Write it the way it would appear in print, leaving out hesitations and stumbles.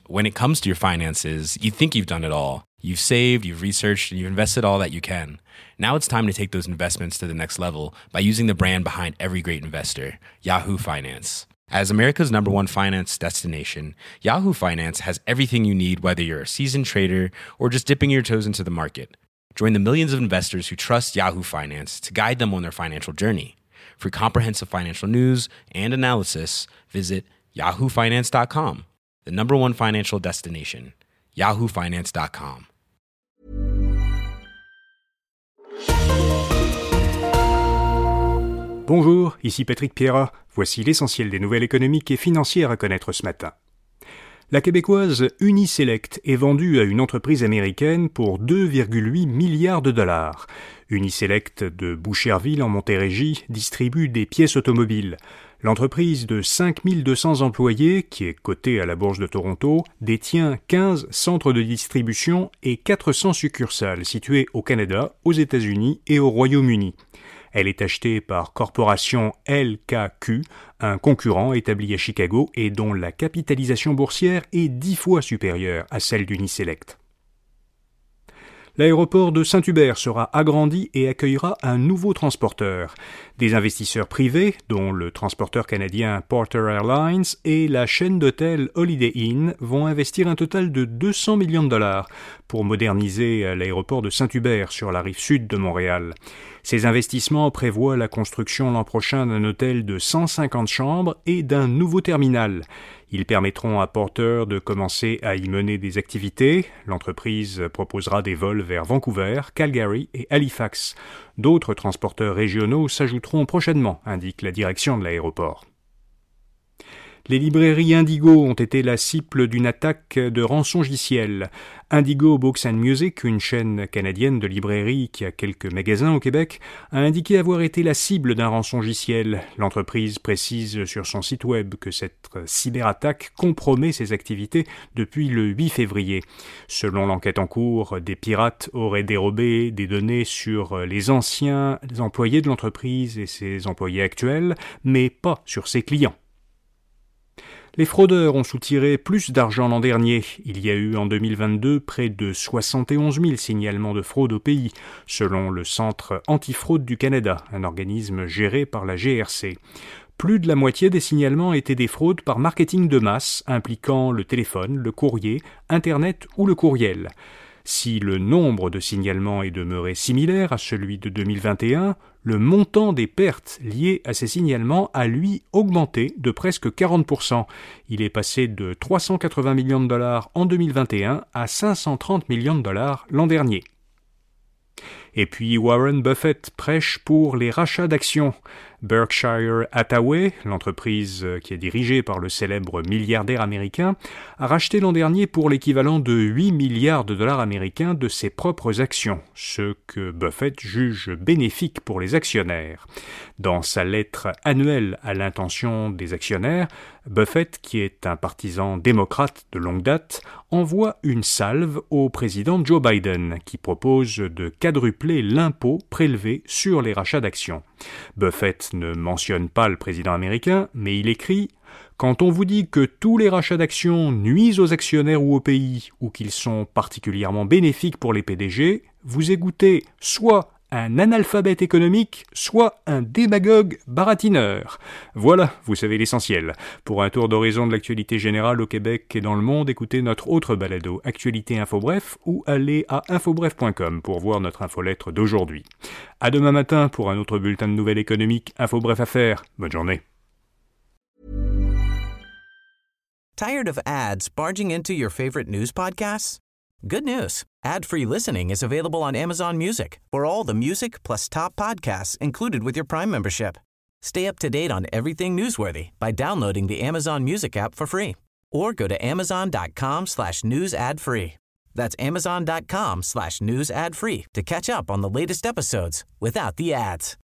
when it comes to your finances, you think you've done it all. You've saved, you've researched, and you've invested all that you can. Now it's time to take those investments to the next level by using the brand behind every great investor, Yahoo Finance. As America's #1 finance destination, Yahoo Finance has everything you need, whether you're a seasoned trader or just dipping your toes into the market. Join the millions of investors who trust Yahoo Finance to guide them on their financial journey. For comprehensive financial news and analysis, visit yahoofinance.com, the #1 financial destination, yahoofinance.com. Bonjour, ici Patrick Pierrat. Voici l'essentiel des nouvelles économiques et financières à connaître ce matin. La québécoise Uniselect est vendue à une entreprise américaine pour 2,8 milliards de dollars. Uniselect de Boucherville en Montérégie distribue des pièces automobiles. L'entreprise de 5200 employés, qui est cotée à la Bourse de Toronto, détient 15 centres de distribution et 400 succursales situées au Canada, aux États-Unis et au Royaume-Uni. Elle est achetée par Corporation LKQ, un concurrent établi à Chicago et dont la capitalisation boursière est 10 fois supérieure à celle d'Uniselect. L'aéroport de Saint-Hubert sera agrandi et accueillera un nouveau transporteur. Des investisseurs privés, dont le transporteur canadien Porter Airlines et la chaîne d'hôtels Holiday Inn, vont investir un total de 200 millions de dollars pour moderniser l'aéroport de Saint-Hubert sur la rive sud de Montréal. Ces investissements prévoient la construction l'an prochain d'un hôtel de 150 chambres et d'un nouveau terminal. Ils permettront à Porter de commencer à y mener des activités. L'entreprise proposera des vols vers Vancouver, Calgary et Halifax. D'autres transporteurs régionaux s'ajouteront prochainement, indique la direction de l'aéroport. Les librairies Indigo ont été la cible d'une attaque de rançongiciel. Indigo Books and Music, une chaîne canadienne de librairies qui a quelques magasins au Québec, a indiqué avoir été la cible d'un rançongiciel. L'entreprise précise sur son site web que cette cyberattaque compromet ses activités depuis le 8 février. Selon l'enquête en cours, des pirates auraient dérobé des données sur les anciens employés de l'entreprise et ses employés actuels, mais pas sur ses clients. Les fraudeurs ont soutiré plus d'argent l'an dernier. Il y a eu en 2022 près de 71 000 signalements de fraude au pays, selon le Centre antifraude du Canada, un organisme géré par la GRC. Plus de la moitié des signalements étaient des fraudes par marketing de masse, impliquant le téléphone, le courrier, Internet ou le courriel. Si le nombre de signalements est demeuré similaire à celui de 2021, le montant des pertes liées à ces signalements a, lui, augmenté de presque 40%. Il est passé de 380 millions de dollars en 2021 à 530 millions de dollars l'an dernier. Et puis Warren Buffett prêche pour les rachats d'actions. Berkshire Hathaway, l'entreprise qui est dirigée par le célèbre milliardaire américain, a racheté l'an dernier pour l'équivalent de 8 milliards de dollars américains de ses propres actions, ce que Buffett juge bénéfique pour les actionnaires. Dans sa lettre annuelle à l'intention des actionnaires, Buffett, qui est un partisan démocrate de longue date, envoie une salve au président Joe Biden, qui propose de quadrupler l'impôt prélevé sur les rachats d'actions. Buffett ne mentionne pas le président américain, mais il écrit « Quand on vous dit que tous les rachats d'actions nuisent aux actionnaires ou au pays, ou qu'ils sont particulièrement bénéfiques pour les PDG, vous écoutez soit un analphabète économique, soit un démagogue baratineur. » Voilà, vous savez l'essentiel. Pour un tour d'horizon de l'actualité générale au Québec et dans le monde, écoutez notre autre balado, Actualité Infobref, ou allez à infobref.com pour voir notre infolettre d'aujourd'hui. À demain matin pour un autre bulletin de nouvelles économiques, Infobref à faire. Bonne journée. Tired of ads barging into your favorite news podcasts? Good news. Ad-free listening is available on Amazon Music for all the music plus top podcasts included with your Prime membership. Stay up to date on everything newsworthy by downloading the Amazon Music app for free or go to amazon.com/news ad free. That's amazon.com/news ad free to catch up on the latest episodes without the ads.